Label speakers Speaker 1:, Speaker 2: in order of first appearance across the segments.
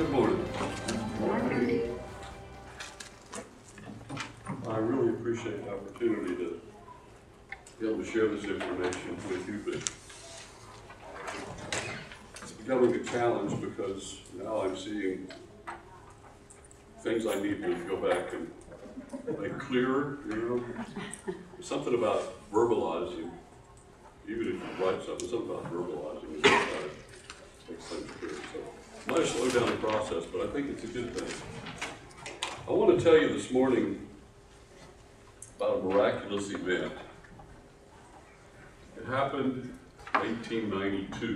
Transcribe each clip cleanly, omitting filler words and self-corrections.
Speaker 1: Good morning. I really appreciate the opportunity to be able to share this information with you, but it's becoming a challenge because now I'm seeing things I need to go back and make clearer, Something about verbalizing, even if you write something about verbalizing is how it makes things clear. So it might slow down the process, but I think it's a good thing. I want to tell you this morning about a miraculous event. It happened in 1892.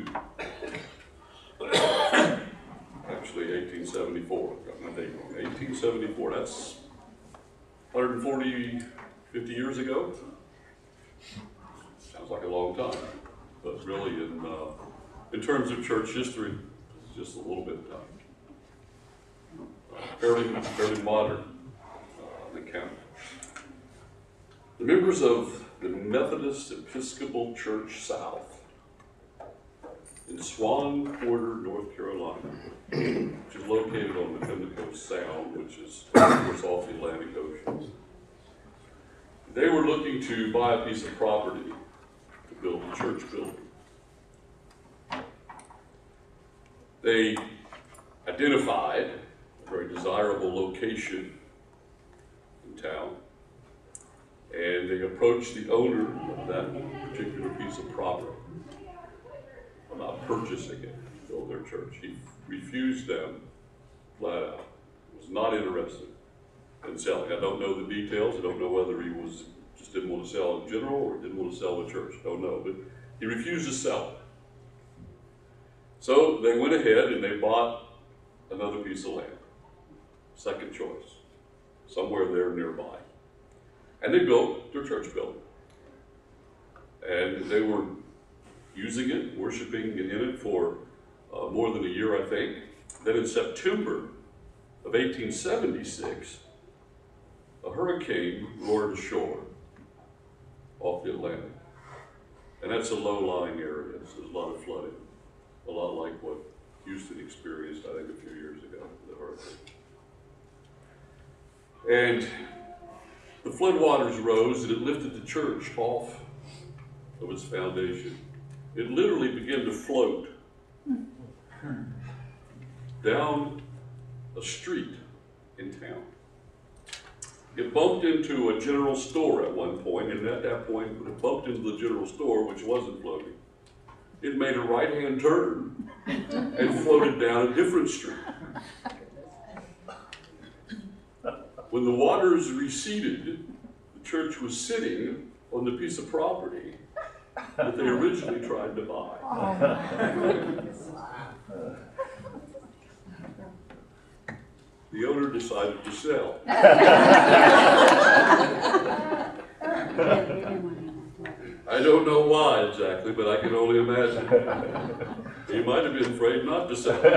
Speaker 1: Actually, 1874. Got my date wrong. 1874. That's 140, 50 years ago. Sounds like a long time, but really, in terms of church history, it's just a little bit of time. Fairly modern account. The members of the Methodist Episcopal Church South in Swan Quarter, North Carolina, which is located on the Pimlico Sound, which is, of course, off the Atlantic Ocean. They were looking to buy a piece of property to build a church building. They identified a very desirable location in town, and they approached the owner of that particular piece of property about purchasing it to build their church. He refused them flat out, was not interested in selling. I don't know the details. I don't know whether he just didn't want to sell in general or didn't want to sell the church. Don't know, but he refused to sell it. So they went ahead and they bought another piece of land, second choice, somewhere there nearby. And they built their church building. And they were using it, worshiping in it for more than a year, I think. Then in September of 1876, a hurricane roared ashore off the Atlantic. And that's a low-lying area, so there's a lot of flooding. A lot like what Houston experienced, I think, a few years ago, the hurricane. And the floodwaters rose and it lifted the church off of its foundation. It literally began to float down a street in town. It bumped into a general store at one point, and at that point, when it bumped into the general store, which wasn't floating, it made a right-hand turn and floated down a different street. When the waters receded, the church was sitting on the piece of property that they originally tried to buy. The owner decided to sell. I don't know why exactly, but I can only imagine. He might have been afraid not to sell.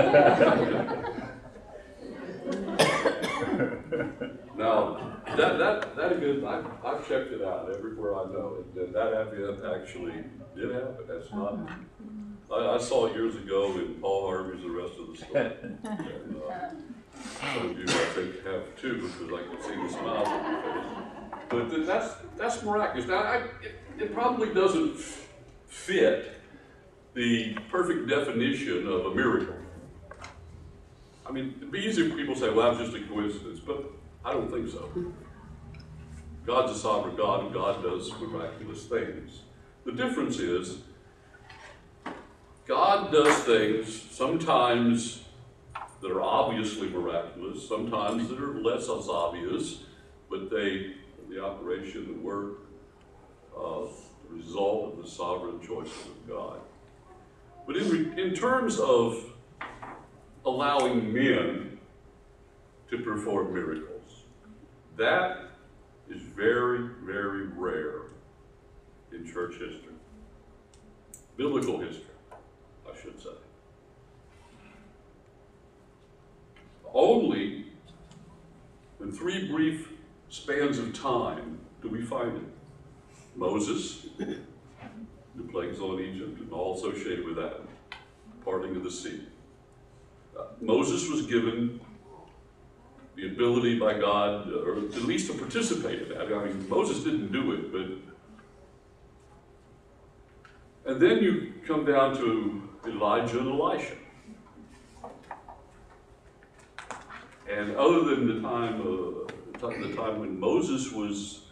Speaker 1: Now, that again, I've checked it out everywhere I know. That event actually did happen. That's not. I saw it years ago in Paul Harvey's The Rest of the Story. And, some of you, I think, have too, because I can see the smile on your face. But that's miraculous. Now, it probably doesn't fit the perfect definition of a miracle. I mean, it'd be easy for people to say, well, that's just a coincidence, but I don't think so. God's a sovereign God, and God does miraculous things. The difference is, God does things sometimes that are obviously miraculous, sometimes that are less as obvious, but the operation, the work, the result of the sovereign choices of God. But in terms of allowing men to perform miracles, that is very, very rare in church history. Biblical history, I should say. Only in 3 brief spans of time do we find it. Moses, the plagues on Egypt, and all associated with that, parting of the sea. Moses was given the ability by God, or at least to participate in that. I mean, Moses didn't do it, but... And then you come down to Elijah and Elisha. And other than the time when Moses was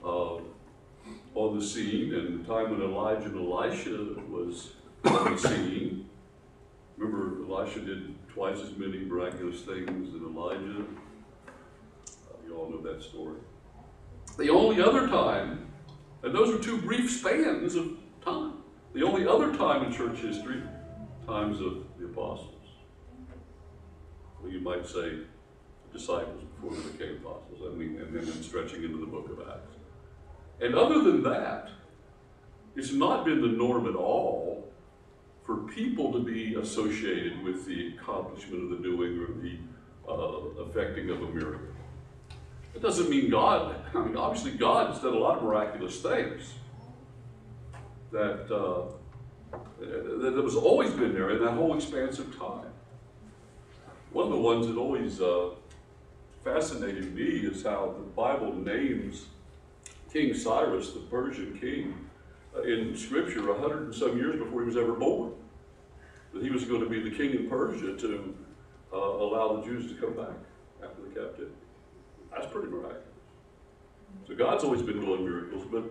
Speaker 1: on the scene, and the time when Elijah and Elisha was on the scene, remember Elisha did twice as many miraculous things than Elijah. You all know that story. The only other time, and those are two brief spans of time, the only other time in church history, times of the apostles. Well, you might say disciples before they became apostles, and then stretching into the book of Acts. And other than that, it's not been the norm at all for people to be associated with the accomplishment of the doing or the effecting of a miracle. It doesn't mean God, I mean, obviously God has done a lot of miraculous things that has always been there in that whole expanse of time. One of the ones that always fascinated me is how the Bible names King Cyrus, the Persian king, in Scripture 100 and some years before he was ever born. That he was going to be the king in Persia to allow the Jews to come back after the captivity. That's pretty miraculous. So God's always been doing miracles, but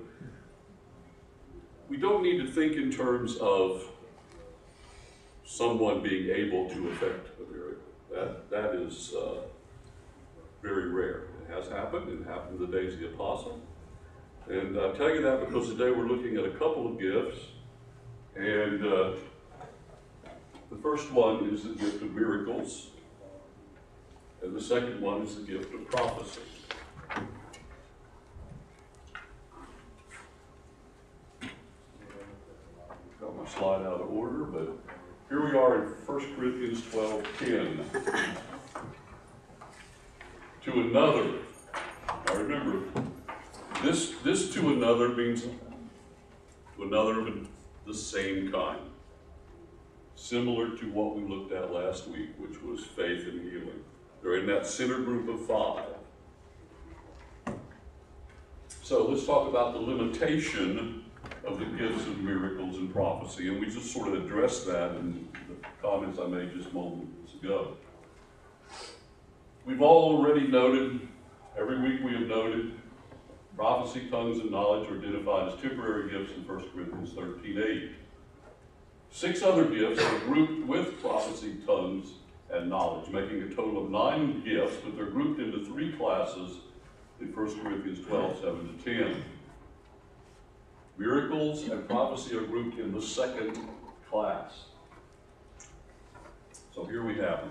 Speaker 1: we don't need to think in terms of someone being able to effect a miracle. That is very rare. It has happened. It happened in the days of the apostle. And I tell you that because today we're looking at a couple of gifts. And the first one is the gift of miracles. And the second one is the gift of prophecy. Got my slide out of order, but here we are in 1 Corinthians 12:10. To another. Now remember, this to another means to another of the same kind. Similar to what we looked at last week, which was faith and healing. They're in that center group of 5. So let's talk about the limitation of the gifts of miracles and prophecy. And we just sort of addressed that in the comments I made just moments ago. We've all already noted, every week we have noted, prophecy, tongues, and knowledge are identified as temporary gifts in 1 Corinthians 13:8. 6 other gifts are grouped with prophecy, tongues, and knowledge, making a total of 9 gifts, but they're grouped into 3 classes in 1 Corinthians 12:7-10. Miracles and prophecy are grouped in the second class. So here we have them.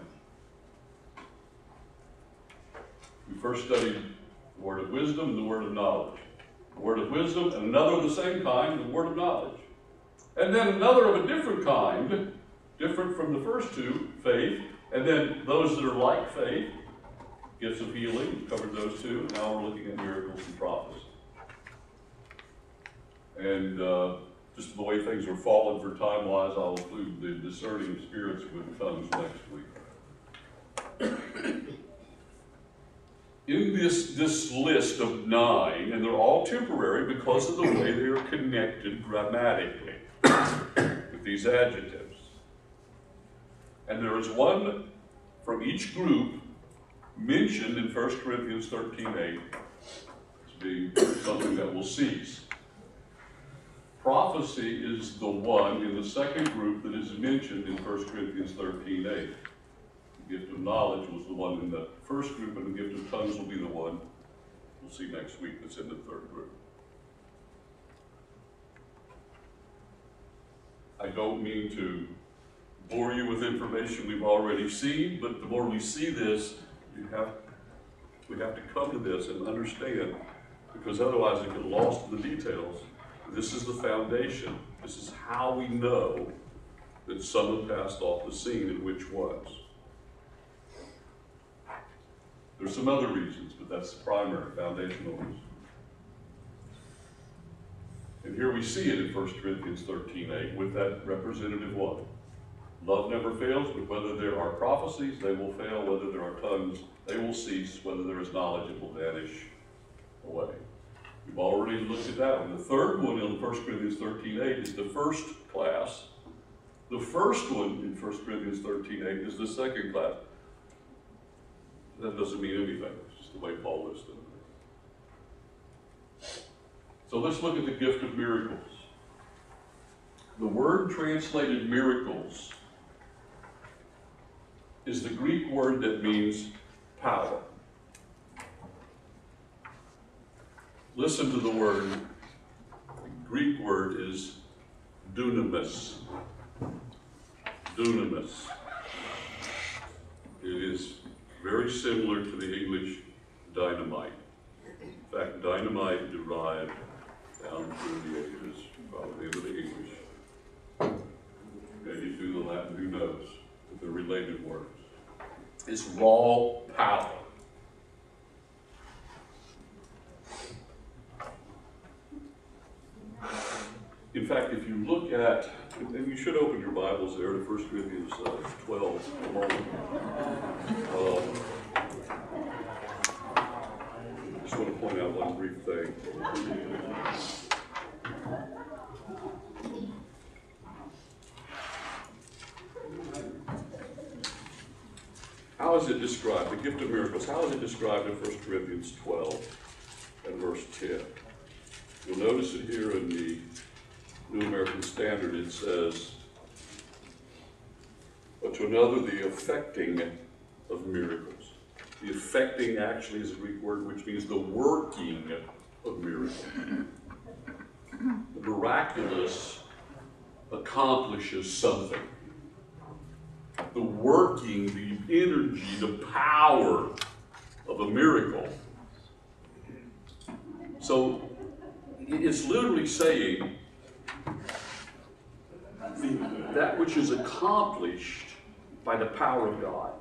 Speaker 1: We first studied the word of wisdom and the word of knowledge. The word of wisdom, and another of the same kind, the word of knowledge. And then another of a different kind, different from the first 2, faith. And then those that are like faith, gifts of healing, we covered those 2. Now we're looking at miracles and prophecy. And just the way things are falling for time-wise, I'll include the discerning of spirits with tongues next week. In this list of 9, and they're all temporary because of the way they are connected grammatically with these adjectives. And there is one from each group mentioned in 1 Corinthians 13:8 as being something that will cease. Prophecy is the one in the second group that is mentioned in 1 Corinthians 13:8. The gift of knowledge was the one in the first group, and the gift of tongues will be the one we'll see next week that's in the third group. I don't mean to bore you with information we've already seen, but the more we see this, we have to come to this and understand, because otherwise we get lost in the details. This is the foundation. This is how we know that some have passed off the scene and which ones. There's some other reasons, but that's the primary, foundational reason. And here we see it in 1 Corinthians 13:8 with that representative one. Love never fails, but whether there are prophecies, they will fail. Whether there are tongues, they will cease. Whether there is knowledge, it will vanish away. We've already looked at that one. The third one in 1 Corinthians 13:8 is the first class. The first one in 1 Corinthians 13:8 is the second class. That doesn't mean anything. It's just the way Paul listed it. So let's look at the gift of miracles. The word translated miracles is the Greek word that means power. Listen to the word. The Greek word is dunamis. Dunamis. It is very similar to the English dynamite. In fact, dynamite derived down through the ages, probably into the English. Maybe through the Latin, who knows? But they're related words. It's raw power. In fact, if you look at, and you should open your Bibles there to 1 Corinthians 12. I just want to point out one brief thing. How is it described? The gift of miracles, how is it described in 1 Corinthians 12 and verse 10? You'll notice it here in the New American Standard. It says, but to another, the effecting of miracles. The effecting actually is a Greek word which means the working of miracles. The miraculous accomplishes something. The working, the energy, the power of a miracle. So it's literally saying that which is accomplished by the power of God.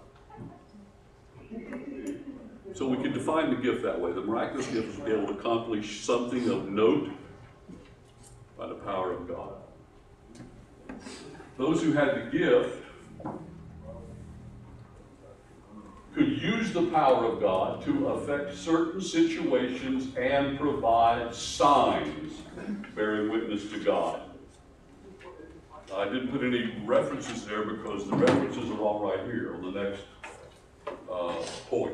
Speaker 1: So we can define the gift that way. The miraculous gift is to be able to accomplish something of note by the power of God. Those who had the gift could use the power of God to affect certain situations and provide signs bearing witness to God. I didn't put any references there because the references are all right here on the next point.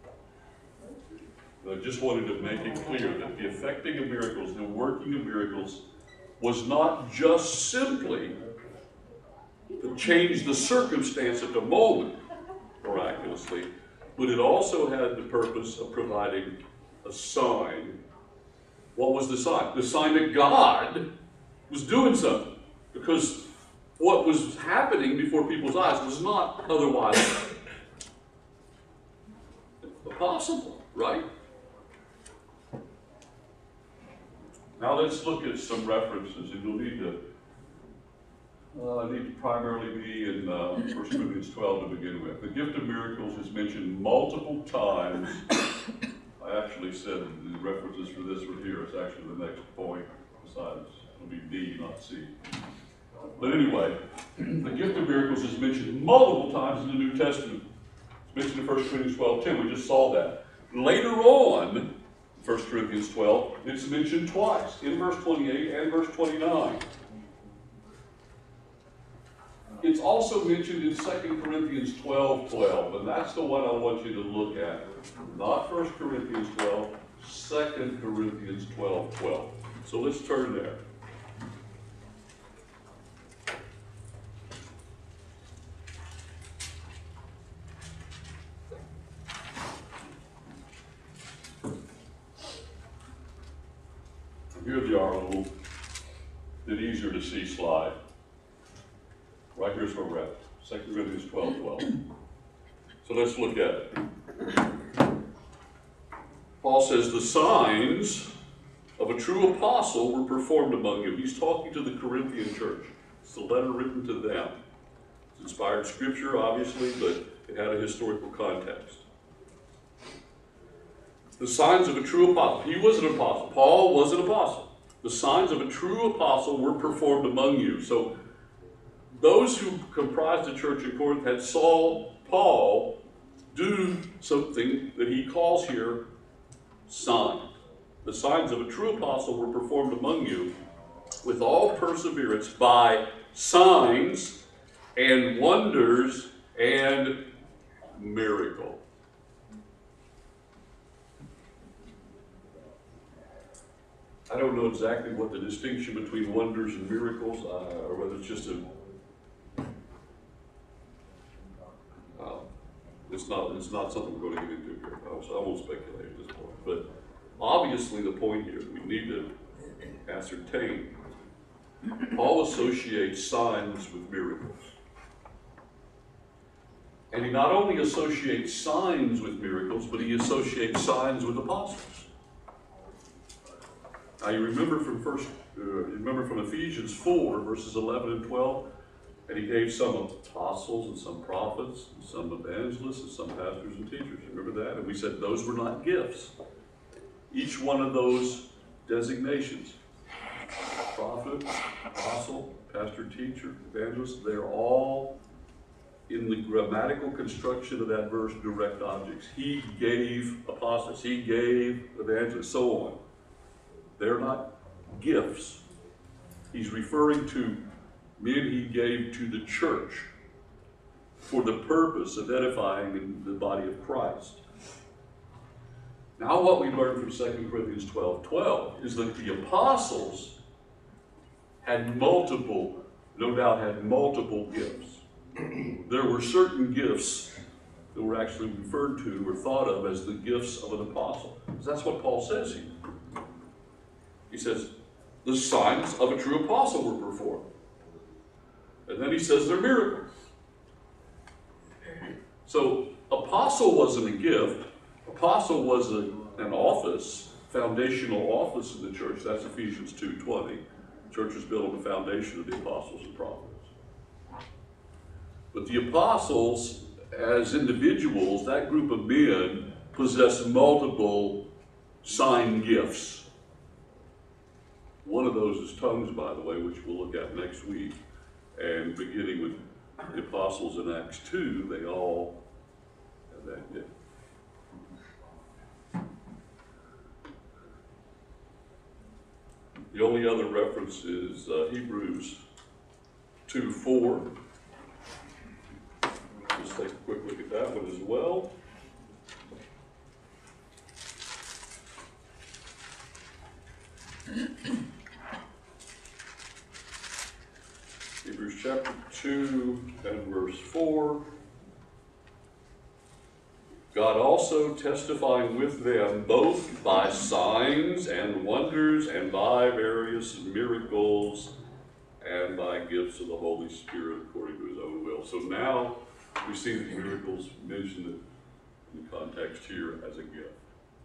Speaker 1: I just wanted to make it clear that the effecting of miracles, the working of miracles, was not just simply to change the circumstance at the moment miraculously, but it also had the purpose of providing a sign. What was the sign? The sign that God was doing something. Because what was happening before people's eyes was not otherwise possible, right? Now let's look at some references, and you'll need to primarily be in 1 Corinthians 12 to begin with. The gift of miracles is mentioned multiple times. I actually said the references for this one here is actually the next point, besides it'll be D, not C. But anyway, the gift of miracles is mentioned multiple times in the New Testament. It's mentioned in 1 Corinthians 12:10. We just saw that. Later on, 1 Corinthians 12, it's mentioned twice, in verse 28 and verse 29. It's also mentioned in 2 Corinthians 12:12, and that's the one I want you to look at. Not 1 Corinthians 12, 2 Corinthians 12:12. So let's turn there. Here they are, a little bit easier to see slide. Right here's where we're at, 2 Corinthians 12:12. So let's look at it. Paul says, the signs of a true apostle were performed among you. He's talking to the Corinthian church. It's a letter written to them. It's inspired scripture, obviously, but it had a historical context. The signs of a true apostle. He was an apostle. Paul was an apostle. The signs of a true apostle were performed among you. So those who comprised the church in Corinth had saw Paul do something that he calls here signs. The signs of a true apostle were performed among you with all perseverance by signs and wonders and miracles. I don't know exactly what the distinction between wonders and miracles, or whether it's just it's not something we're going to get into here. So I won't speculate at this point. But obviously the point here, we need to ascertain, Paul associates signs with miracles. And he not only associates signs with miracles, but he associates signs with apostles. Now you remember from Ephesians 4, verses 11 and 12, and he gave some apostles and some prophets and some evangelists and some pastors and teachers. Remember that? And we said those were not gifts. Each one of those designations, prophet, apostle, pastor, teacher, evangelist, they're all in the grammatical construction of that verse direct objects. He gave apostles, he gave evangelists, so on. They're not gifts. He's referring to men he gave to the church for the purpose of edifying the body of Christ. Now what we learn from 2 Corinthians 12:12 is that the apostles had multiple gifts. There were certain gifts that were actually referred to or thought of as the gifts of an apostle. That's what Paul says here. He says, the signs of a true apostle were performed. And then he says they're miracles. So, apostle wasn't a gift. Apostle was an office, foundational office in the church. That's Ephesians 2:20. The church was built on the foundation of the apostles and prophets. But the apostles, as individuals, that group of men, possess multiple sign gifts. One of those is tongues, by the way, which we'll look at next week. And beginning with the apostles in Acts 2, they all have that gift. The only other reference is Hebrews 2:4. Let's take a quick look at that one as well. Hebrews chapter 2 and verse 4. God also testifying with them both by signs and wonders and by various miracles and by gifts of the Holy Spirit according to his own will. So now we see that miracles mentioned in the context here as a gift.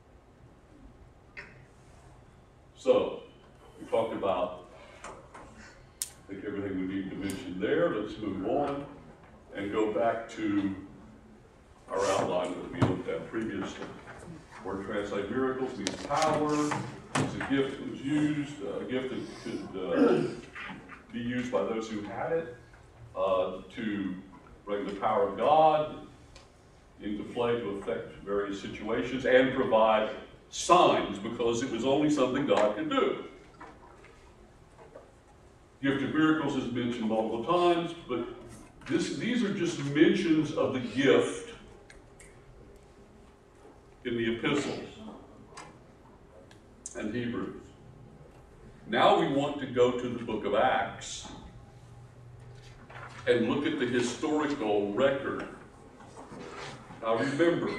Speaker 1: So, we talked about, I think, everything we need to mention there. Let's move on and go back to our outline that we looked at previously. Word translate miracles means power. It's a gift that was used, a gift that could be used by those who had it to bring the power of God into play to affect various situations and provide signs, because it was only something God could do. Gift of miracles is mentioned multiple times, but these are just mentions of the gift in the epistles and Hebrews. Now we want to go to the book of Acts and look at the historical record. Now remember,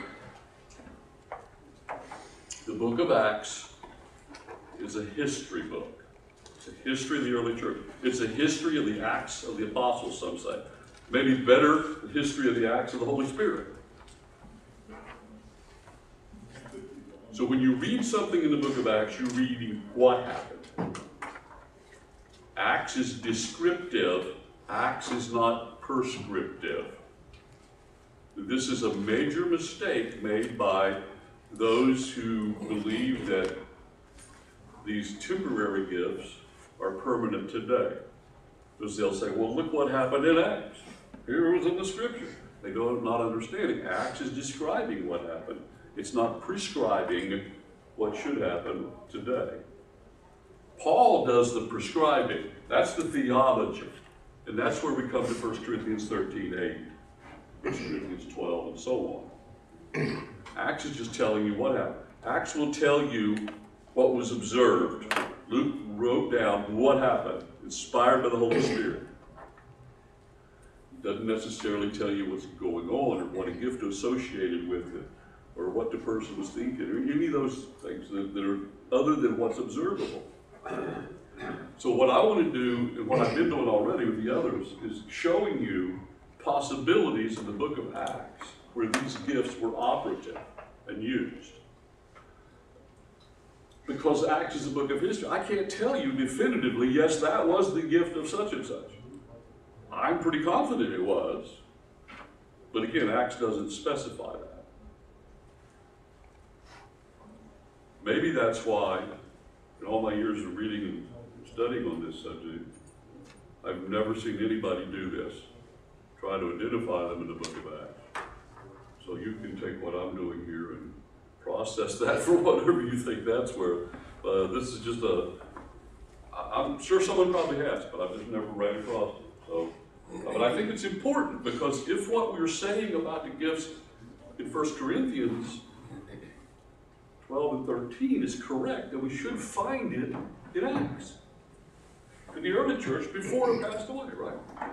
Speaker 1: the book of Acts is a history book. It's a history of the early church. It's a history of the Acts of the Apostles, some say. Maybe better, the history of the Acts of the Holy Spirit. So when you read something in the book of Acts, you're reading what happened. Acts is descriptive. Acts is not prescriptive. This is a major mistake made by those who believe that these temporary gifts are permanent today. Because they'll say, well, look what happened in Acts. Here it was in the scripture. They don't not understanding. Acts is describing what happened. It's not prescribing what should happen today. Paul does the prescribing. That's the theology. And that's where we come to 1 Corinthians 13:8, 1 Corinthians 12, and so on. Acts is just telling you what happened. Acts will tell you what was observed. Luke wrote down what happened, inspired by the Holy Spirit. It doesn't necessarily tell you what's going on or what a gift associated with it or what the person was thinking or any of those things that are other than what's observable. So what I want to do, and what I've been doing already with the others, is showing you possibilities in the book of Acts where these gifts were operative and used. Because Acts is a book of history. I can't tell you definitively, yes, that was the gift of such and such. I'm pretty confident it was. But again, Acts doesn't specify that. Maybe that's why, in all my years of reading and studying on this subject, I've never seen anybody do this. Try to identify them in the book of Acts. So you can take what I'm doing here and process that for whatever you think that's where. This is just I'm sure someone probably has, but I've just never ran across it. So, but I think it's important because if what we're saying about the gifts in 1 Corinthians 12 and 13 is correct, then we should find it in Acts. In the early church before it passed away, right?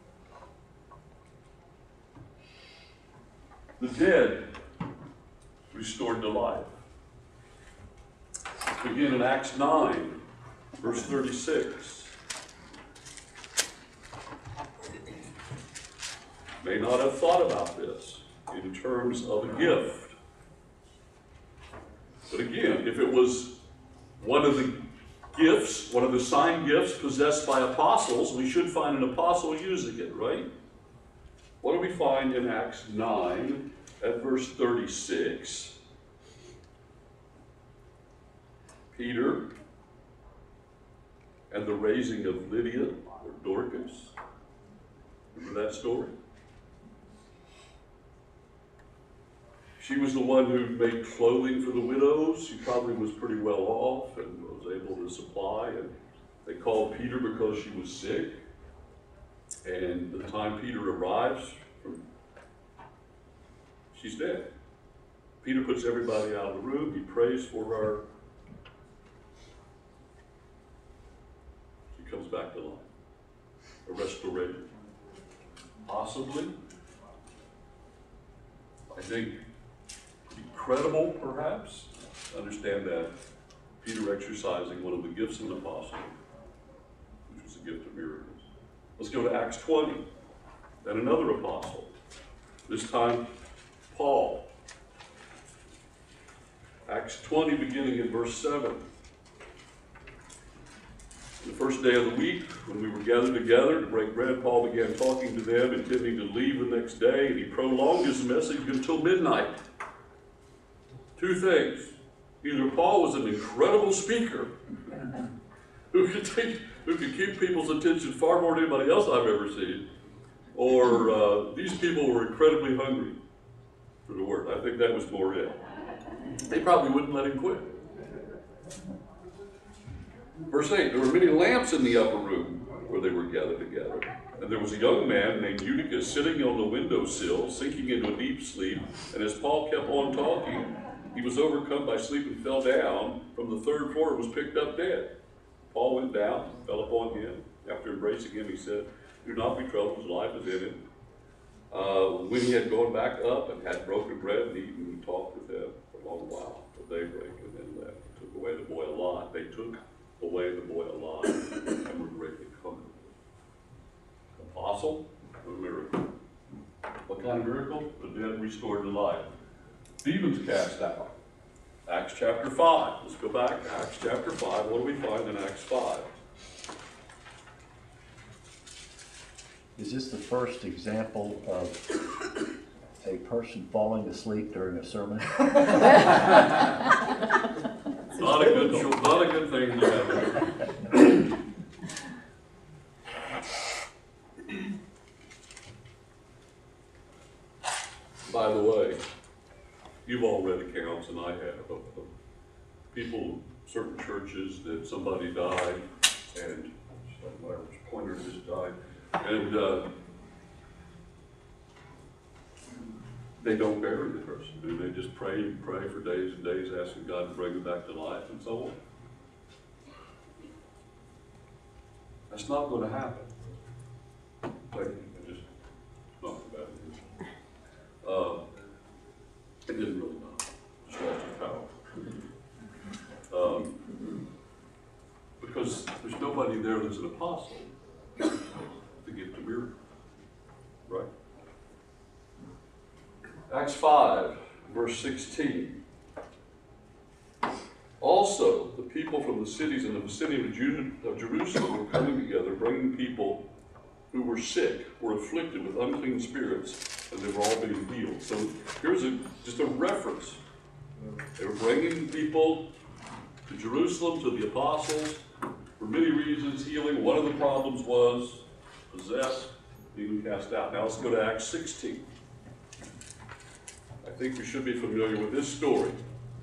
Speaker 1: The dead restored to life. Begin in Acts 9, verse 36. May not have thought about this in terms of a gift. But again, if it was one of the gifts, one of the sign gifts possessed by apostles, we should find an apostle using it, right? What do we find in Acts 9 at verse 36? Peter and the raising of Lydia, or Dorcas. Remember that story? She was the one who made clothing for the widows. She probably was pretty well off and was able to supply. And they called Peter because she was sick. And the time Peter arrives, she's dead. Peter puts everybody out of the room. He prays for her. She comes back to life. A restoration. Possibly. I think incredible, perhaps. Understand that Peter exercising one of the gifts of an apostle, which was the gift of miracles. Let's go to Acts 20. Then another apostle. This time, Paul. Acts 20, beginning in verse 7. The first day of the week, when we were gathered together to break bread, Paul began talking to them, intending to leave the next day, and he prolonged his message until midnight. Two things. Either Paul was an incredible speaker who could keep people's attention far more than anybody else I've ever seen, or these people were incredibly hungry for the word. I think that was more it. They probably wouldn't let him quit. Verse 8, there were many lamps in the upper room where they were gathered together. And there was a young man named Eutychus sitting on the windowsill, sinking into a deep sleep. And as Paul kept on talking, he was overcome by sleep and fell down from the third floor and was picked up dead. Paul went down, fell upon him. After embracing him, he said, do not be troubled, his life is in him. When he had gone back up and had broken bread and eaten, he talked with them for a long while till daybreak, and then left. Took away the boy alive. They took away the boy alive and were greatly comforted. Apostle, a miracle. What kind of miracle? The dead restored to life. Demons cast out. Acts chapter 5. Let's go back. Acts chapter 5. What do we find in Acts 5?
Speaker 2: Is this the first example of a person falling asleep during a sermon?
Speaker 1: Not a good thing to happen. people, certain churches, that somebody died, and whatever pointer just died, and they don't bury the person. Do they just pray and pray for days and days, asking God to bring them back to life and so on? That's not going to happen. Just not about it. It didn't really matter. Just lost its power. Because there's nobody there that's an apostle to get the miracle. Right? Acts 5, verse 16. Also, the people from the cities in the vicinity of Jerusalem were coming together, bringing people who were sick, were afflicted with unclean spirits, and they were all being healed. So here's just a reference. They were bringing people to Jerusalem, to the apostles, for many reasons, healing. One of the problems was possessed, demon cast out. Now let's go to Acts 16. I think we should be familiar with this story.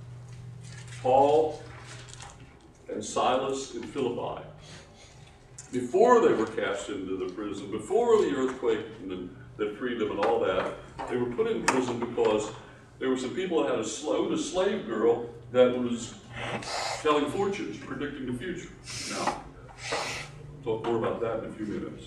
Speaker 1: Paul and Silas in Philippi, before they were cast into the prison, before the earthquake that freed them and all that, they were put in prison because there were some people that had a slave girl that was telling fortunes, predicting the future. Now, talk more about that in a few minutes.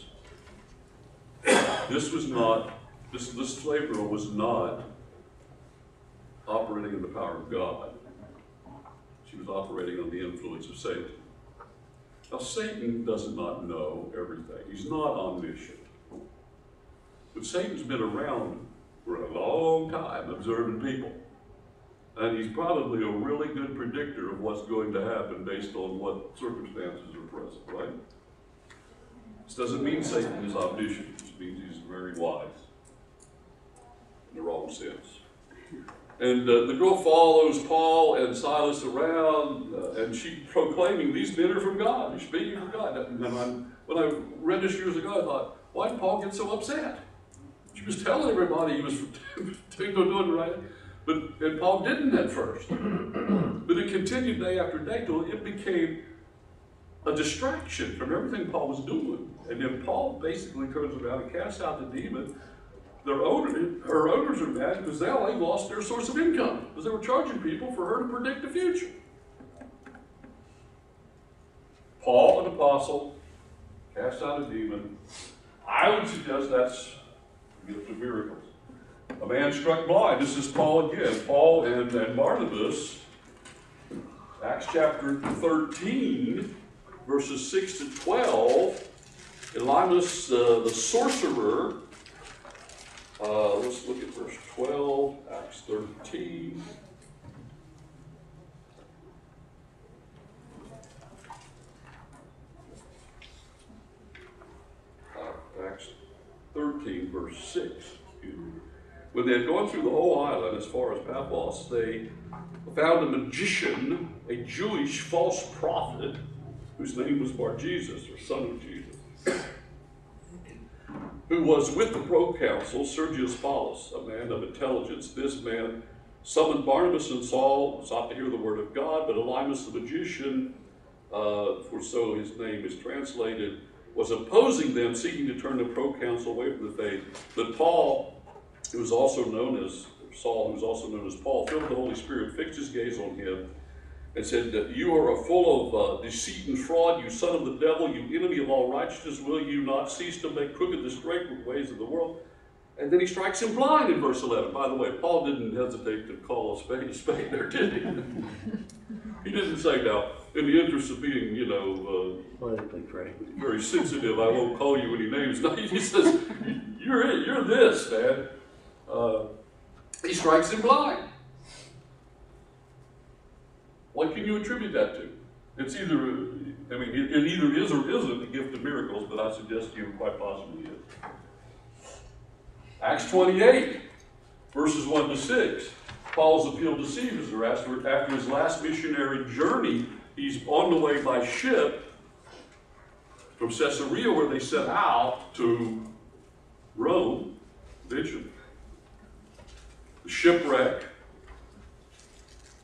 Speaker 1: This slave girl was not operating in the power of God. She was operating on the influence of Satan. Now, Satan does not know everything. He's not omniscient. But Satan's been around for a long time observing people. And he's probably a really good predictor of what's going to happen based on what circumstances are present, right? This doesn't mean Satan is omniscient. It just means he's very wise in the wrong sense. And the girl follows Paul and Silas around, and she's proclaiming, these men are from God. They're speaking from God. And when I read this years ago, I thought, why did Paul get so upset? She was telling everybody he was doing the right thing. And Paul didn't at first. But it continued day after day till it became a distraction from everything Paul was doing. And then Paul basically turns around and casts out the demon. Her owners are mad because they lost their source of income because they were charging people for her to predict the future. Paul, an apostle, cast out a demon. I would suggest that's the gift of miracles. A man struck blind. This is Paul again. Paul and Barnabas, Acts chapter 13, verses 6 to 12. Elymas, the sorcerer. Let's look at verse 12, Acts 13. Acts 13, verse 6. When they had gone through the whole island as far as Paphos, they found a magician, a Jewish false prophet, whose name was Bar-Jesus, or son of Jesus, who was with the proconsul Sergius Paulus, a man of intelligence. This man summoned Barnabas and Saul, sought to hear the word of God, but Elymas the magician, for so his name is translated, was opposing them, seeking to turn the proconsul away from the faith. But Paul, who was also known as Saul, who was also known as Paul, filled with the Holy Spirit, fixed his gaze on him, and said that you are full of deceit and fraud, you son of the devil, you enemy of all righteousness, will you not cease to make crooked the straight ways of the world? And then he strikes him blind in verse 11. By the way, Paul didn't hesitate to call a spade there, did he? He didn't say, now, in the interest of being,
Speaker 2: politically correct,
Speaker 1: very sensitive, I won't call you any names. No, he says, you're this, man. He strikes him blind. What can you attribute that to? It's either, it either is or isn't the gift of miracles, but I suggest to you quite possibly is. Acts 28, verses 1 to 6. Paul's appeal to Caesar after his last missionary journey. He's on the way by ship from Caesarea, where they set out to Rome. Vision. The shipwreck.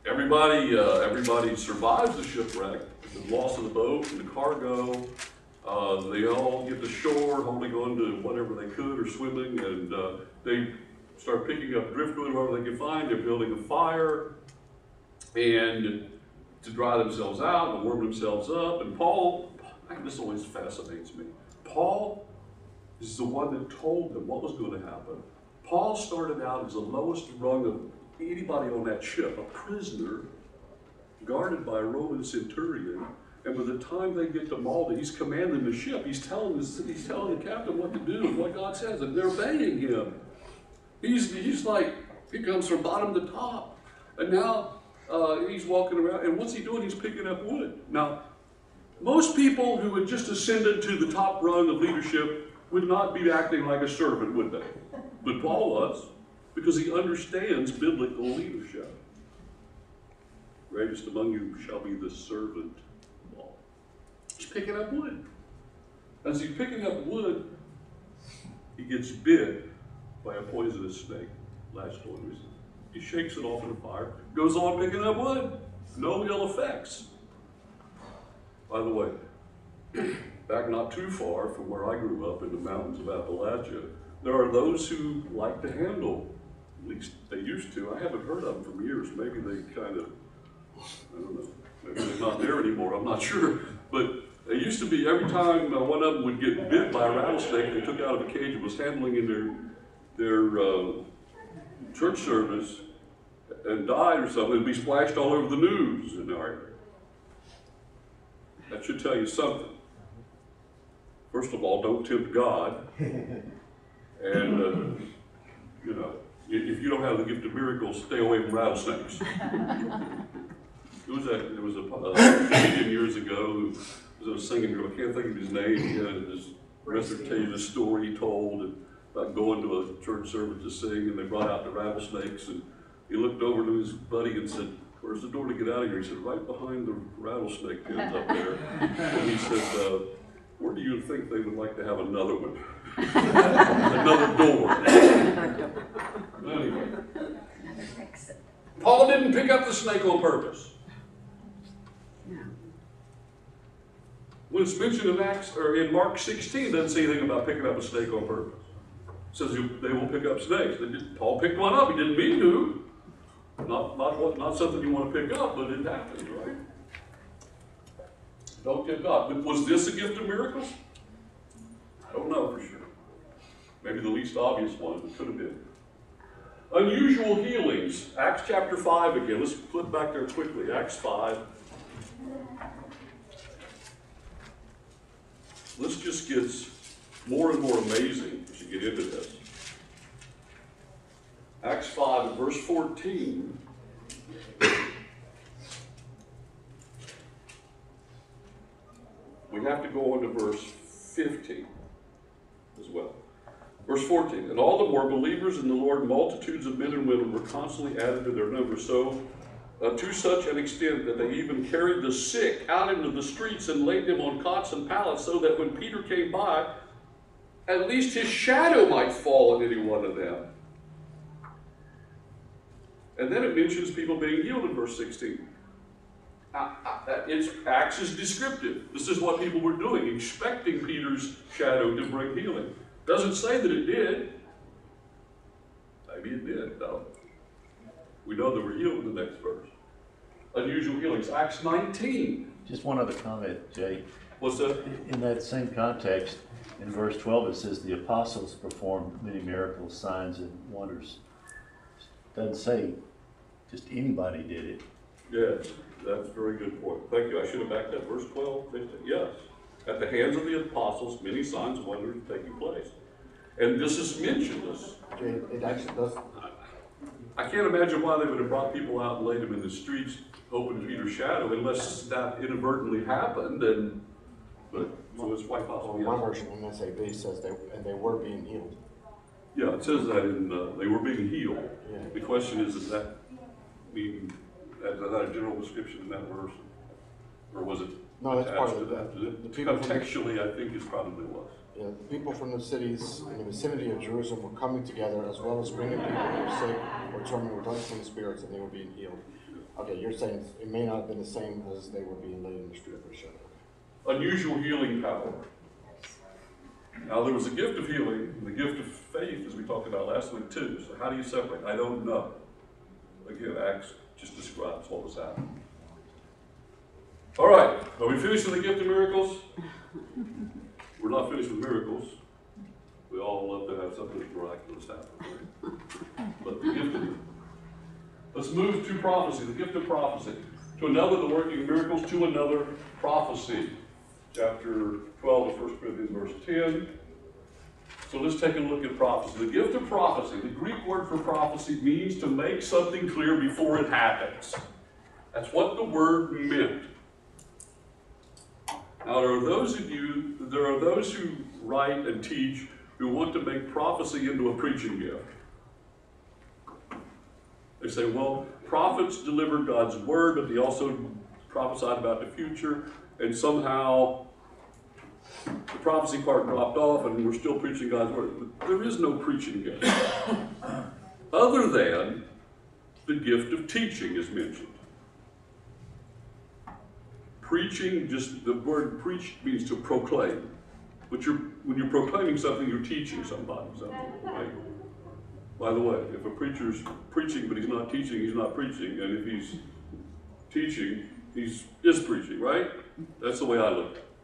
Speaker 1: everybody survives the shipwreck, the loss of the boat and the cargo. They all get to shore, holding on to whatever they could or swimming, and they start picking up driftwood, whatever they can find. They're building a fire and to dry themselves out and warm themselves up. And Paul, this always fascinates me. Paul is the one that told them what was going to happen. Paul started out as the lowest rung of anybody on that ship, a prisoner guarded by a Roman centurion. And by the time they get to Malta, he's commanding the ship. He's telling the captain what to do and what God says, and they're obeying him. He's like, he comes from bottom to top. And now he's walking around, and what's he doing? He's picking up wood. Now, most people who had just ascended to the top rung of leadership would not be acting like a servant, would they? But Paul was, because he understands biblical leadership. Greatest among you shall be the servant of all. He's picking up wood. As he's picking up wood, he gets bit by a poisonous snake. Last one, he shakes it off in the fire, goes on picking up wood. No ill effects. By the way, back not too far from where I grew up in the mountains of Appalachia, there are those who like to handle, at least they used to. I haven't heard of them for years. Maybe they kind of, I don't know, maybe they're not there anymore, I'm not sure. But they used to be, every time one of them would get bit by a rattlesnake, they took out of a cage and was handling in their church service and died or something, it'd be splashed all over the news in our area. That should tell you something. First of all, don't tempt God. And, you know, if you don't have the gift of miracles, stay away from rattlesnakes. There was a comedian years ago who was a singing group. I can't think of his name. He had this recitation, a story he told about going to a church service to sing, and they brought out the rattlesnakes, and he looked over to his buddy and said, "Where's the door to get out of here?" He said, "Right behind the rattlesnake pens up there." And he said, "Where do you think they would like to have another one?" Another door. Anyway. Paul didn't pick up the snake on purpose. When it's mentioned in Mark 16, it doesn't say anything about picking up a snake on purpose. It says they will pick up snakes. Paul picked one up. He didn't mean to. Not something you want to pick up, but it happens, right? Don't tempt God. But was this a gift of miracles? I don't know for sure. Maybe the least obvious one, it could have been. Unusual healings. Acts chapter 5 again. Let's flip back there quickly. Acts 5. This just gets more and more amazing as you get into this. Acts 5 and verse 14. We have to go on to verse 15 as well. Verse 14, and all the more believers in the Lord, multitudes of men and women were constantly added to their number, so to such an extent that they even carried the sick out into the streets and laid them on cots and pallets, so that when Peter came by, at least his shadow might fall on any one of them. And then it mentions people being healed in verse 16. Acts is descriptive. This is what people were doing, expecting Peter's shadow to bring healing. Doesn't say that it did. Maybe it did, though. We know they were healed in the next verse. Unusual healings. Acts 19.
Speaker 2: Just one other comment, Jay.
Speaker 1: What's that?
Speaker 2: In that same context, in verse 12, it says the apostles performed many miracles, signs, and wonders. It doesn't say just anybody did it.
Speaker 1: Yes, that's a very good point. Thank you. I should have backed that. Verse 12, 15. Yes. At the hands of the apostles, many signs and wonders taking place. And this is mentioned.
Speaker 3: It actually does.
Speaker 1: I can't imagine why they would have brought people out and laid them in the streets, hoping Peter's shadow, unless that inadvertently happened. But so it's quite possible.
Speaker 3: Well, one version in SAB says they were being healed.
Speaker 1: Yeah, it says that they were being healed.
Speaker 3: Yeah.
Speaker 1: The question is that mean is that a general description in that verse, or was it?
Speaker 3: No, that's part of
Speaker 1: that.
Speaker 3: The people
Speaker 1: contextually, I think it probably was.
Speaker 3: Yeah, the people from the cities in the vicinity of Jerusalem were coming together, as well as bringing people who were sick or tormented with unclean spirits, and they were being healed. Okay, you're saying it may not have been the same as they were being laid in the strip or something.
Speaker 1: Unusual healing power. Now, there was a gift of healing and the gift of faith, as we talked about last week, too. So how do you separate? I don't know. Again, Acts just describes what was happening. All right, are we finished with the gift of miracles? We're not finished with miracles. We all love to have something miraculous happen, right? But the gift of, let's move to prophecy, the gift of prophecy. To another, the working of miracles, to another, prophecy. Chapter 12 of 1 Corinthians, verse 10. So let's take a look at prophecy. The gift of prophecy, the Greek word for prophecy means to make something clear before it happens. That's what the word meant. Now, there are those who write and teach who want to make prophecy into a preaching gift. They say, well, prophets delivered God's word, but they also prophesied about the future, and somehow the prophecy part dropped off and we're still preaching God's word. But there is no preaching gift other than the gift of teaching is mentioned. Preaching, just the word preach means to proclaim. But when you're proclaiming something, you're teaching somebody something, right? By the way, if a preacher's preaching but he's not teaching, he's not preaching. And if he's teaching, he is preaching, right? That's the way I look at it.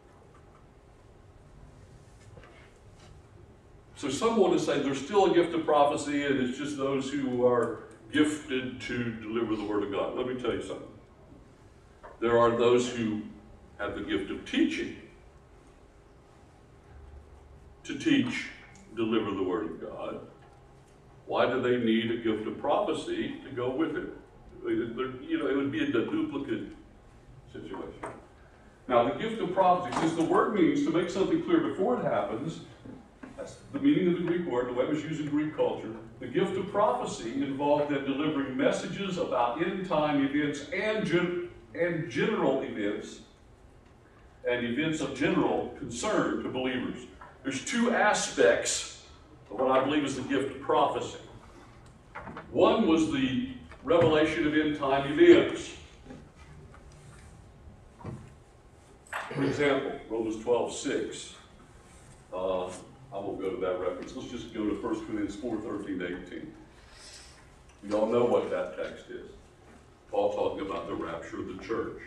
Speaker 1: So some want to say there's still a gift of prophecy and it's just those who are gifted to deliver the word of God. Let me tell you something. There are those who have the gift of teaching to teach, deliver the word of God. Why do they need a gift of prophecy to go with it? It would be a duplicate situation. Now, the gift of prophecy, since the word means to make something clear before it happens, that's the meaning of the Greek word, the way it was used in Greek culture. The gift of prophecy involved in delivering messages about end-time events and general events, and events of general concern to believers. There's two aspects of what I believe is the gift of prophecy. One was the revelation of end-time events. For example, Romans 12:6. I won't go to that reference. Let's just go to 1 Corinthians 4:13-18. We all know what that text is. Paul talking about the rapture of the church.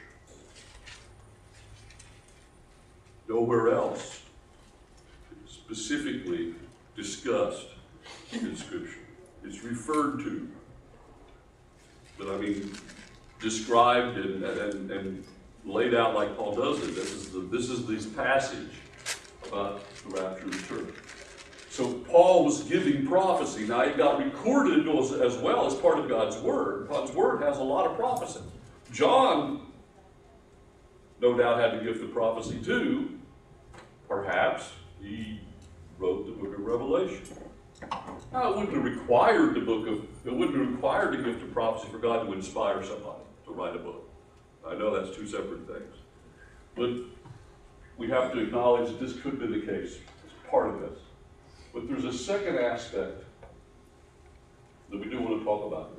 Speaker 1: Nowhere else specifically discussed in Scripture. It's referred to, but I mean, described and laid out like Paul does it. This is this passage about the rapture of the church. So Paul was giving prophecy. Now it got recorded as well as part of God's Word. God's Word has a lot of prophecy. John, no doubt, had the gift of prophecy too. Perhaps he wrote the book of Revelation. Now, it wouldn't have required the gift of prophecy for God to inspire somebody to write a book. I know that's two separate things. But we have to acknowledge that this could be the case. It's part of this. But there's a second aspect that we do want to talk about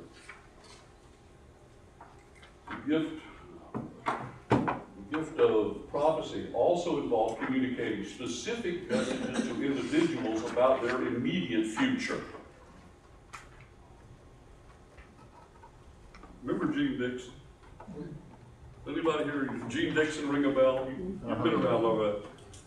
Speaker 1: here. The gift of prophecy also involves communicating specific messages to individuals about their immediate future. Remember Gene Dixon? Anybody here, Gene Dixon ring a bell? You've been around long enough.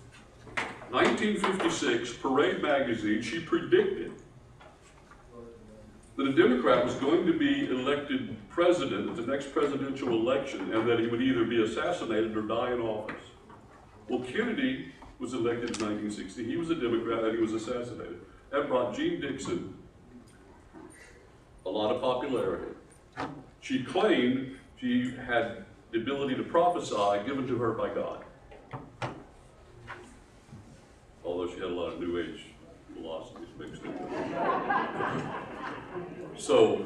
Speaker 1: 1956, Parade magazine, she predicted that a Democrat was going to be elected president at the next presidential election and that he would either be assassinated or die in office. Well, Kennedy was elected in 1960. He was a Democrat and he was assassinated. That brought Gene Dixon a lot of popularity. She claimed she had the ability to prophesy given to her by God. Although she had a lot of New Age philosophies mixed in with it. So,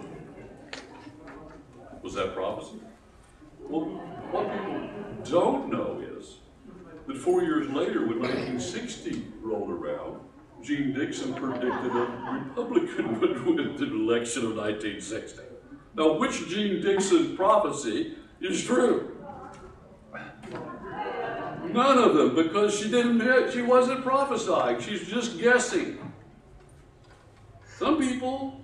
Speaker 1: was that prophecy? Well, what people don't know is that 4 years later, when 1960 rolled around, Gene Dixon predicted a Republican would win the election of 1960. Now, which Gene Dixon prophecy is true? None of them, because she wasn't prophesying. She's just guessing. Some people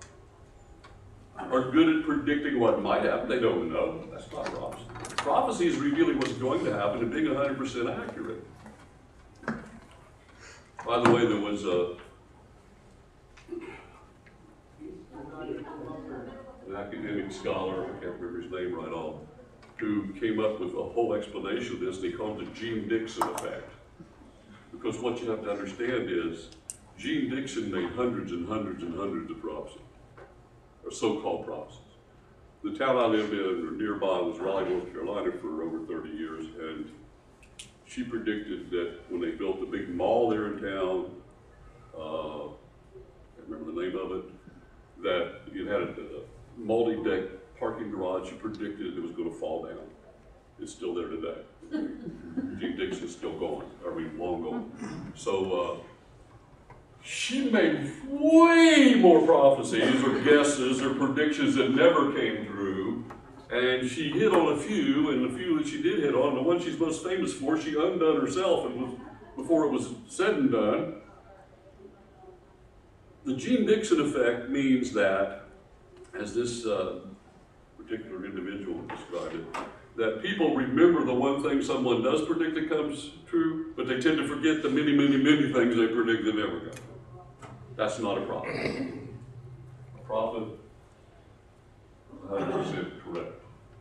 Speaker 1: are good at predicting what might happen. They don't know. That's not prophecy. Prophecy is revealing what's going to happen and being 100% accurate. By the way, there was an academic scholar, I can't remember his name right off, who came up with a whole explanation of this, and he called it the Gene Dixon effect. Because what you have to understand is, Gene Dixon made hundreds and hundreds and hundreds of prophecies, or so-called prophecies. The town I lived in, or nearby, was Raleigh, North Carolina for over 30 years, and she predicted that when they built the big mall there in town, I can't remember the name of it, that it had a multi-deck parking garage. She predicted it was going to fall down. It's still there today. Gene Dixon's still going, long gone. So she made way more prophecies or guesses or predictions that never came through. And she hit on a few, and the few that she did hit on, the one she's most famous for, she undone herself and before it was said and done. The Gene Dixon effect means that, as this particular individual described it, that people remember the one thing someone does predict that comes true, but they tend to forget the many, many, many things they predict that never come. That's not a prophet. A prophet is 100% correct.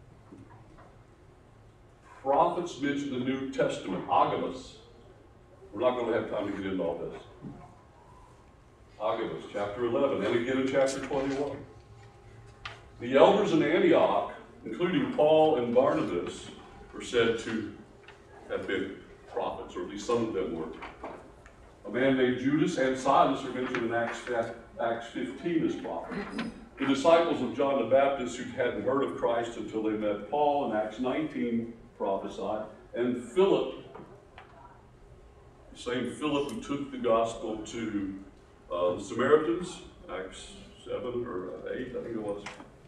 Speaker 1: Prophets mention the New Testament, Agabus. We're not going to have time to get into all this. Agabus, chapter 11, and again in chapter 21. The elders in Antioch, including Paul and Barnabas, are said to have been prophets, or at least some of them were. A man named Judas and Silas are mentioned in Acts 15 as prophets. The disciples of John the Baptist, who hadn't heard of Christ until they met Paul in Acts 19, prophesied. And Philip, the same Philip who took the gospel to the Samaritans, Acts 7 or 8, I think it was,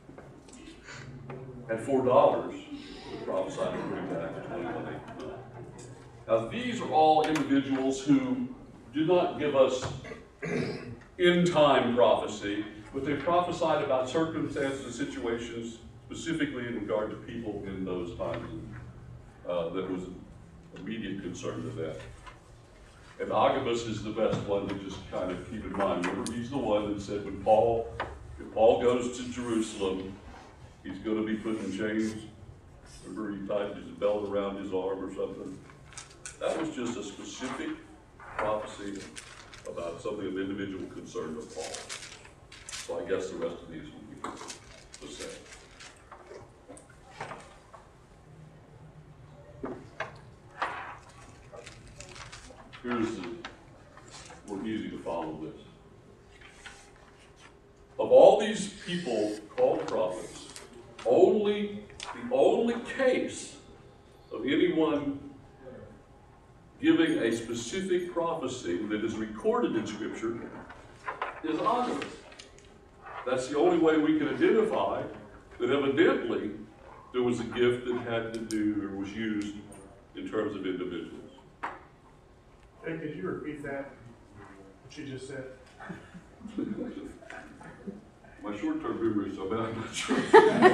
Speaker 1: had $4 to prophesy according to Acts 21:8. Now, these are all individuals who do not give us in-time prophecy, but they prophesied about circumstances and situations specifically in regard to people in those times that was immediate concern to them. And Agabus is the best one to just kind of keep in mind. Remember, he's the one that said if Paul goes to Jerusalem, he's going to be put in chains. Remember, he tied his belt around his arm or something. That was just a specific prophecy about something of individual concern to Paul. So I guess the rest of these will be the same. Here's more easy to follow this. Of all these people called prophets, the only case of anyone giving a specific prophecy that is recorded in Scripture is Agabus. That's the only way we can identify that evidently there was a gift that had to do or was used in terms of individuals.
Speaker 4: Hey, could you repeat that? What you just said?
Speaker 1: My short-term memory is so bad, I'm not sure.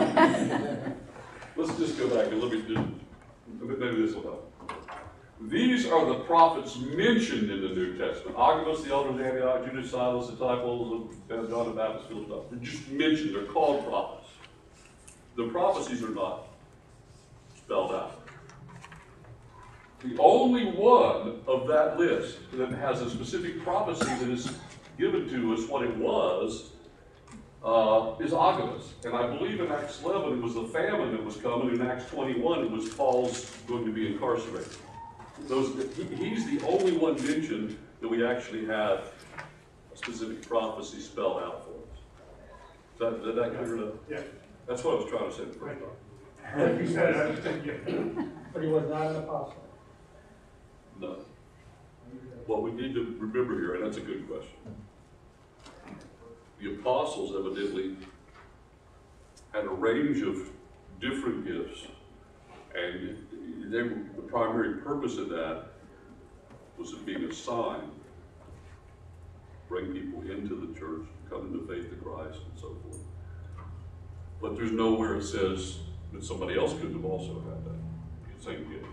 Speaker 1: Let's just go back and maybe this will help. These are the prophets mentioned in the New Testament. Agabus, the elders of Antioch, Judas, Silas, disciples of John the Baptist, Philip. They're just mentioned. They're called prophets. The prophecies are not spelled out. The only one of that list that has a specific prophecy that is given to us what it was is Agabus. And I believe in Acts 11 it was the famine that was coming. In Acts 21 it was Paul's going to be incarcerated. He's the only one mentioned that we actually have a specific prophecy spelled out for us. Did that clear it up?
Speaker 4: Yeah.
Speaker 1: That's what I was trying to say the first time.
Speaker 4: Like you said, I understand you.
Speaker 5: But he was not an apostle.
Speaker 1: No. What we need to remember here, and that's a good question. The apostles evidently had a range of different gifts. And the primary purpose of that was it being a sign, bring people into the church, come into faith in Christ, and so forth. But there's nowhere it says that somebody else could have also had that same gift.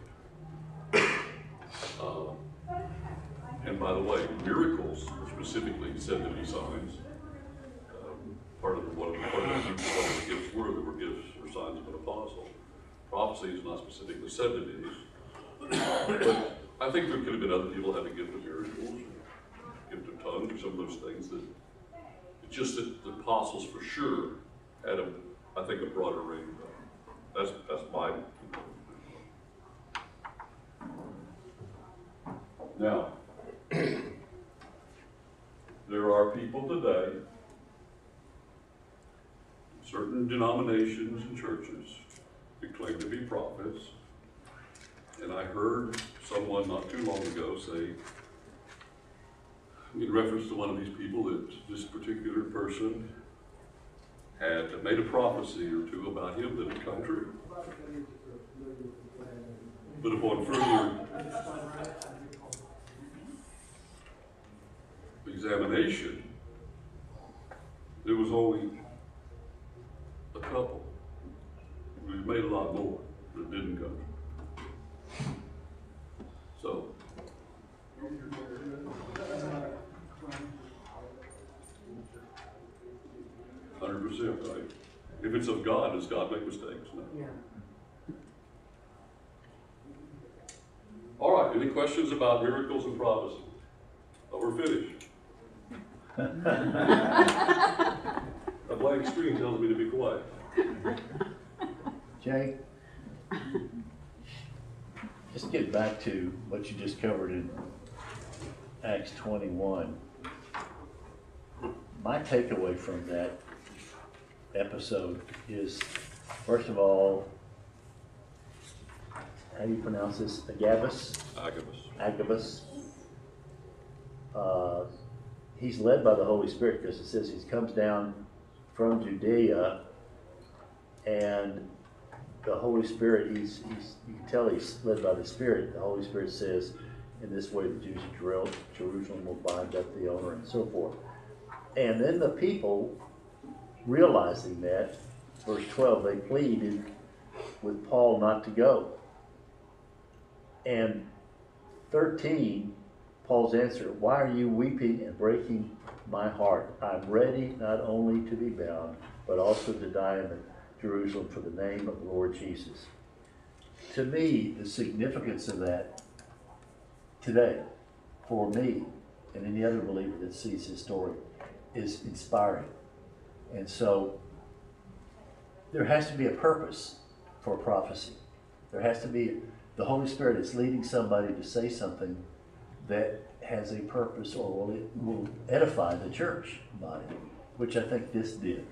Speaker 1: And by the way, miracles are specifically said to be signs. Part of the gifts were gifts or signs of an apostle. Prophecy is not specifically said to be. But I think there could have been other people who had a gift of miracles, gift of tongues, or some of those things that it's just that the apostles for sure had I think a broader range. That's my. Now, there are people today, certain denominations and churches, who claim to be prophets, and I heard someone not too long ago say, in reference to one of these people, that this particular person had made a prophecy or two about him that had come true. But upon further examination, there was only a couple. We made a lot more that didn't come true. So, %, right? If it's of God, does God make mistakes? No.
Speaker 5: Yeah.
Speaker 1: All right, any questions about miracles and prophecy? Oh, we're finished. A blank screen tells me to be quiet.
Speaker 2: Jay, just get back to what you just covered in Acts 21. My takeaway from that episode is, first of all, how do you pronounce this? Agabus? Agabus. He's led by the Holy Spirit, because it says he comes down from Judea, and the Holy Spirit, you can tell he's led by the Spirit. The Holy Spirit says, in this way the Jews of Jerusalem will bind up the owner, and so forth. And then the people, realizing that, verse 12, they pleaded with Paul not to go. And 13, Paul's answer, why are you weeping and breaking my heart? I'm ready not only to be bound, but also to die in Jerusalem for the name of the Lord Jesus. To me, the significance of that today, for me, and any other believer that sees his story, is inspiring. And so, there has to be a purpose for prophecy. There has to be, the Holy Spirit is leading somebody to say something that has a purpose, or will edify the church body, which I think this did.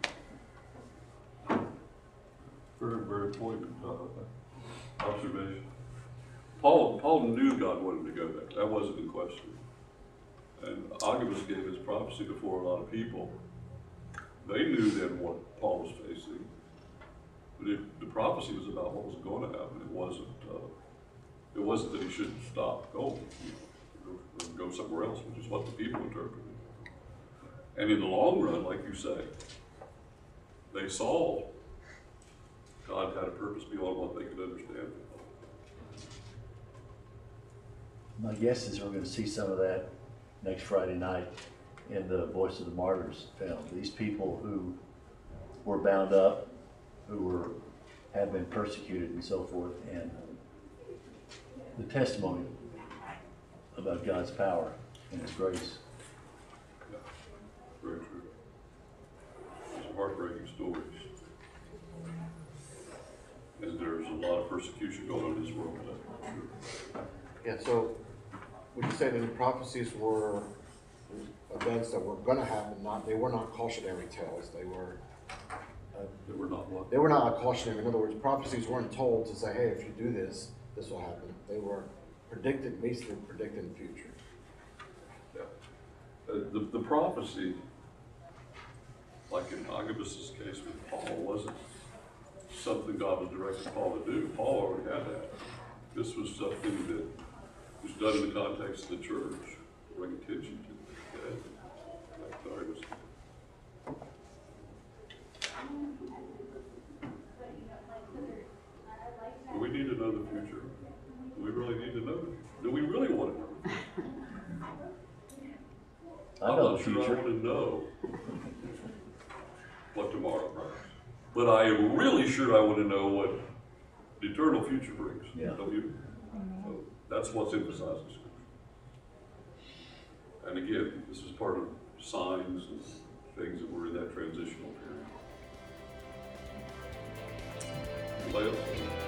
Speaker 1: Very, very poignant observation. Paul knew God wanted him to go there. That wasn't in question. And Agabus gave his prophecy before a lot of people. They knew then what Paul was facing. But the prophecy was about what was going to happen. It wasn't that he shouldn't stop going. Go somewhere else, which is what the people interpreted. And in the long run, like you say, they saw God had a purpose beyond what they could understand.
Speaker 2: My guess is we're going to see some of that next Friday night in the Voice of the Martyrs film. These people who were bound up, who have been persecuted and so forth, and the testimony about God's power and His grace.
Speaker 1: Yeah, very true. Some heartbreaking stories. And there's a lot of persecution going on in this world today. Sure.
Speaker 3: Yeah, so would you say that the prophecies were events that were going to happen? They were not cautionary tales. They were
Speaker 1: not what?
Speaker 3: They were not cautionary. In other words, prophecies weren't told to say, "Hey, if you do this, this will happen." They were basically predicting the future.
Speaker 1: Yeah. The prophecy, like in Agabus' case with Paul, something God was directing Paul to do. Paul already had that. This was something that was done in the context of the church, to bring attention to it. Okay? Sorry, do we need to know the future? Do we really need to know? Do we really want to know?
Speaker 2: I know
Speaker 1: I'm
Speaker 2: the
Speaker 1: not sure I
Speaker 2: future.
Speaker 1: want to know what tomorrow brings. But I am really sure I want to know what the eternal future brings.
Speaker 2: Yeah.
Speaker 1: Don't you? So that's what's emphasized in Scripture. And again, this is part of signs and things that we're in that transitional period. Anybody else?